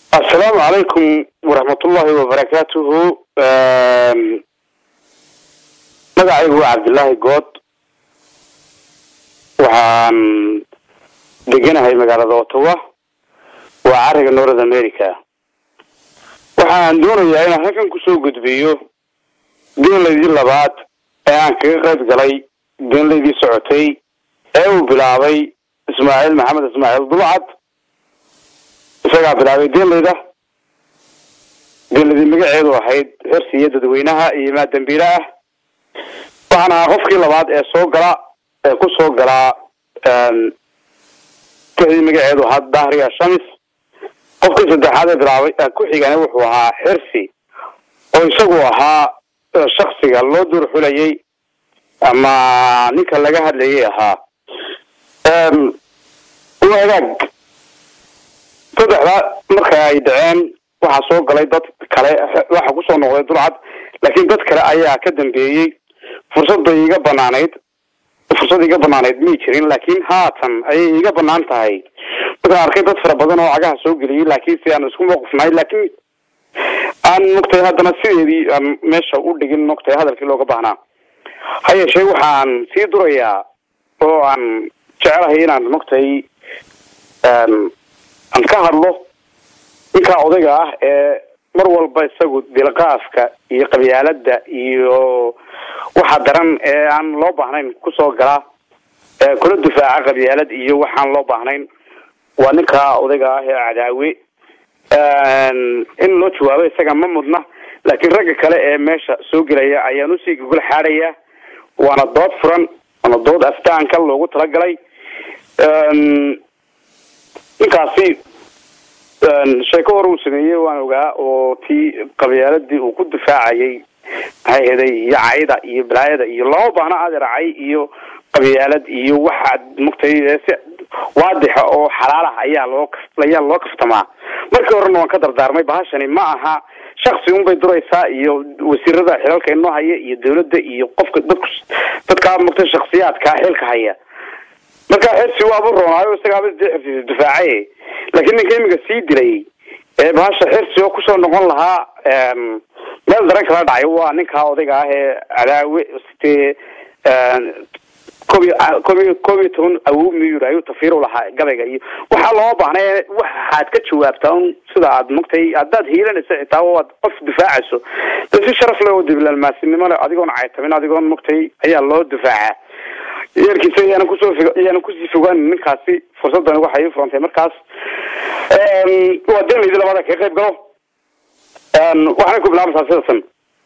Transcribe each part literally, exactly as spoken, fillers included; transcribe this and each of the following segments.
السلام عليكم ورحمة الله وبركاته. مقعي هو عبد الله قوط وحان دقنا هاي مقالة وطوة وعارق نورد أمريكا وحان دون يعينا هكذا كسو قد بيو دين لذي اللبات ايان كيقات قلي دين لذي سعوتي ايو بلاوي اسماعيل محمد اسماعيل ضلعت isaga bilaabay deelayda deeladii magaceedu ahayd hersiyada dadweynaha iyo ma dambiila ah waxana qofkii labaad ee soo gala ee ku soo gala een tii magaceedu had dahriya shamis qofkii saddexaad ee bilaabay ku xigana wuxuu ahaa hersi oo isagu ahaa shakhsiga loo dur xulayay ama ninka laga hadlayay ahaa een wadaag saddexda marka ay dhaceen waxa soo galay dad kale waxa ku soo noqday dulcad laakiin dad kale ayaa ka dambeeyay fursad ay iga banaaneed fursad iga banaaneed ma jirin laakiin haatan ay iga banaan tahay marka arkay dad fara badan oo agaha soo galiyay laakiin si aan isku mowqifnay laakiin aan muqtay hadana sideedii meesha u dhigin muqtay hadalkii looga baahnaa haye shay waxaan sii durayaa oo aan jecelahay inaan muqtay een aan ka hadlo ninka odayga ah ee mar walba isagu dilqaafka iyo qabyaalada iyo waxa daran ee aan loo baahnayn ku soo gala ee kula difaaca qabyaalad iyo waxaan loo baahnayn waa ninka odayga ah ee cadaawi een in loo jawaabo isaga ma mudna laakiin rag kale ee meesha soo galaya ayaan u sii gogol xaaraya waana dood furan ama dood aftaanka loogu talagalay een ninkaasi sheeko hore uu sameeyay waan ogaa oo tii qabyaaladii uu ku difaacayay hay'aday yaayada iyo balaayada iyo loo baahna adeeracay iyo qabyaalad iyo waxa mugtay waadix oo xalaal ah ayaa loo ayaa loo kaftamaa markii horena waan ka dardaarmay bahashani ma aha shakhsi un bay duraysaa iyo wasiirada xilalka inoo haya iyo dawladda iyo qofka dadka dadka mugtay shakhsiyaadka xilka haya marka heersi waa buu roonaayo isaga difaacay laakiin ninka imiga sii dilay ee baasha heersi oo ku soo noqon lahaa een meel daran kala dhacay waa ninka odayga ah ee cadaawi istee een kobi kobi kobi toon awu miyurayo tafiiro lahaa gabayga iyo waxa loo baahnay waxaad ka jawaabtaan sida aad mugtay haddaad hiilanaysa xitaa oo qof difaacayso si sharaf leh oo diblan maasinimo adigoon caytamin adigoon mugtay ayaa loo difaaca yarkiisa ayaan ku soo ayaan ku sii fogaan ninkaasi fursadan waxa ay furantay markaas een waa deelayda labada ka qayb galo een waxaan ku bilaabay saasadan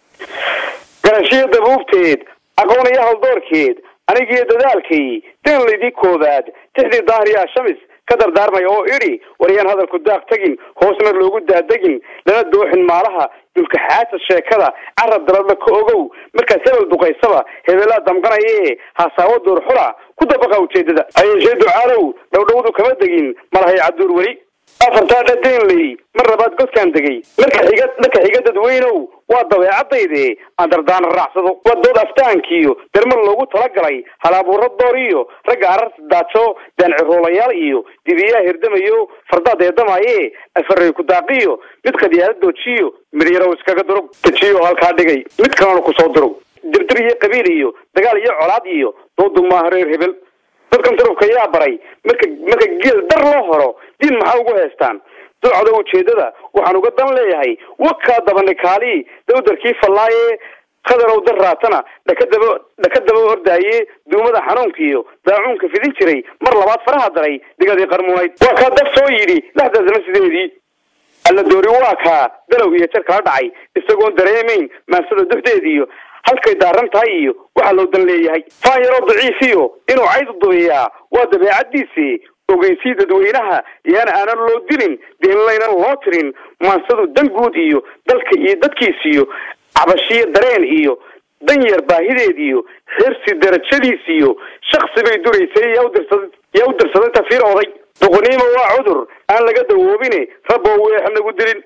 garashiyada buugteed aqoon iyo hal doorkeed anigii dadaalkii deelaydii koobaad tixdii dahriya shamis ka dardaarmay oo iri wariyaan hadalku daaq tagin hoosna loogu daadagin lana dooxin maalaha dulka xaasa sheekada carab dalada ka ogow marka sabab duqaysaba hebela damqanaye hasaawo door xula ku dabaqa ujeedada ay jeedo caalow dhowdhowdu kama dagin malahay cadur wali afarta dhadeenley mar labaad godkaan dagay marka xiga marka xiga dadweynow waa dabeecadayde aan dardaan raacsado wadood aftaankiyo darmal loogu talagalay halaabuuro dooriyo rag arar daajo dan ciroolayaal iyo dibiya hirdamayo fardaad eedamaye afaray ku daaqiyo mid qadiyada doojiyo miryaro iskaga durug tajiyo halka dhigay mid kalena ku soo durug dirtiriye qabiil iyo dagaal iyo colaad iyo doodu ma hareer hebel dadkan turubka yaa baray marka marka geel dar loo horo diin maxaa ugu heestaan ducada ujeedada waxaan uga dan leeyahay waka dabanay kaali dawdarkii falaaye qadarow daraatana dhakadaba dhakadaba ordaaye duumada xanuunkiyo daacuunka fidin jiray mar labaad faraha daray digadii qarmuunayd waa ka daf soo yiri laxdaasna sideedii alla doori waa ka dalow iyo jar kala dhacay isagoon dareemayn maansada duxdeediyo halkay daaran tahay iyo waxa loo dan leeyahay faayaro daciifiyo inuu cayd duuyaa waa dabeecadiisii ogeysi dadweynaha yaan aanan loo dilin deelayna loo tirin maansadu dan guud iyo dalka iyo dadkiisiyo cabashiyo dareen iyo dan yar baahideediyo xirsi darajadiisiyo shakhsi bay duraysay yaa u dirsaday yaa u dirsaday tafiir oday doqoniimo waa cudur aan laga dawoobine rabbo weex nagu dilin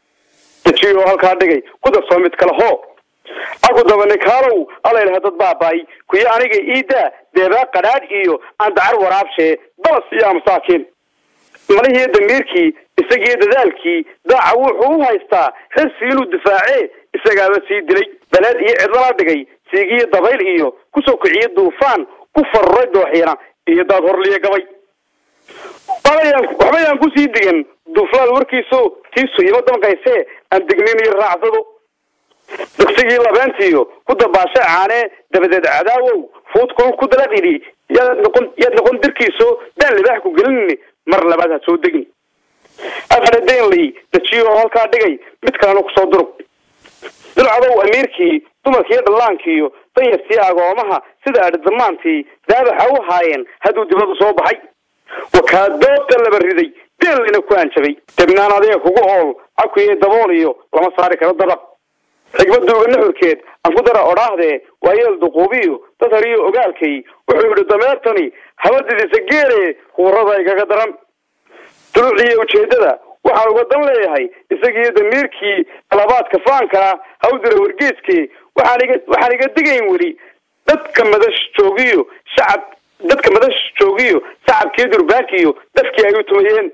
tajiyo halka dhigay ku darso mid kale hoo aku dabane kaalow alayl hadad baabay kuya aniga iida deeba qadhaad iyo aan dacar waraabshe balas iyo masaakiin مليه دميركي isagii dadaalkii daaca wuxuu haystaa xirsi inuu difaacee isagaaba sii dilay balaad iyo cidlana dhigay siigiyo dabayl iyo ku soo kiciyo duufaan ku farray dooxyana iyo daad horliya gabay waxba yaan ku sii digan duuflaad warkiisu tiisu ima damqaysee aan degnin iyo raacsado dugsigii labeentiyo ku dabaashay caanee dabadeed cadaawow fuudkul ku dalaqidi yaad noqon yaad noqon dirkiisu daan libaax ku gelin mar labaad ha soo degin afar deynley dajiyo halkaa dhigay mid kalena ku soo durug dilcadow amiirkii dumarkii dhallaankiiyo danyartii agoomaha sida adhidamaantii daabaxa u haayeen hadduu dibadu soo baxay wakaadoodta laba riday deellina ku aanjabay debnaan adiga kugu ool cakuye dabool iyo lama saari karo dabaq xigmadda uga nuxurkeed aan ku dara odhaahdee waa yeel duquubiyo dad hariyo ogaalkay wuxuu yidhi dameertani habadidiisa geele kuurada igaga daran duluuciyo ujeeddada waxaan uga dan leeyahay isagiiyo damiirkii talabaadka faankaa ha u dira wargeeskii waxaan iga waxaan iga digayn weli dadka madash joogiyo shacab dadka madash joogiyo shacabkii durbaankiyo dafkii ay u tumayeen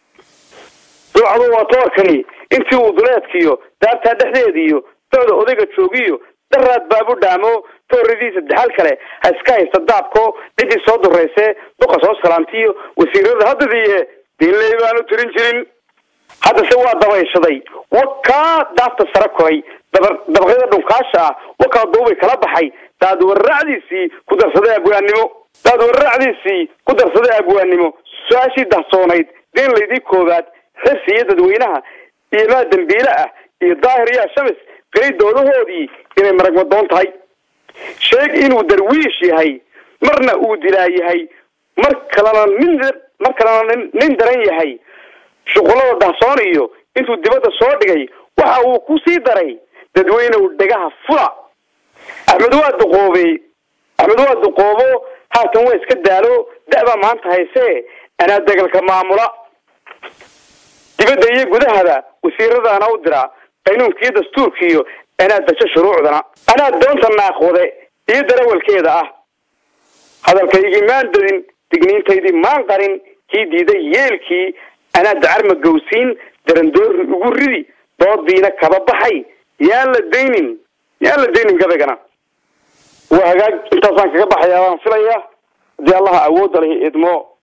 duucadu waa toorkani intii uu duleedkiyo daartaa dhexdeediyo socda odayga joogiyo daraad baabu dhaamo tooradiisa daxal kale ha iska haysta daabko cidii soo dureysee duqa soo salaantiyo wasiirada haddadiiye diinley baanu tirin jirin haddase waa dabayshaday wakaa daafta sare koray dabaqyada dhunkaasha ah wakaa duubay kala baxay daad warraacdiisii ku darsaday agwaannimo daad warraacdiisii ku darsaday agwaannimo su-aashii dahsoonayd diinlaydii koowaad xirsi iyo dadweynaha iyo maa dambiile ah iyo daahir yaa shamis qiray doodahoodii inay maragmadoon tahay sheeg inuu darwiish yahay marna uu dilaa yahay mar kalena nin mar kalena nin daran yahay shuqulada dahsoon iyo intuu dibadda soo dhigay waxa uu ku sii daray dadweynew dhegaha fula axmed waa duqoobey axmed waa duqoobo haatan waa iska daalo da'baa maanta haysee anaa degalka maamula dibadda iyo gudahada wasiiradaana u dira qaynuunkiiyo dastuurkiiyo anaa dajo shuruucdana anaa doonta naaqwade iyo darawalkeeda ah hadalkaygii maan dadin digniintaydii maan qarin kii diiday yeelkii anaa dacarma gawsiin darandoori ugu ridi doodiina kaba baxay yaan la daynin yaan la daynin gabaygana waa hagaag intaasaan kaga baxayaa waan filayaa haddii allaha awoodda leh idmo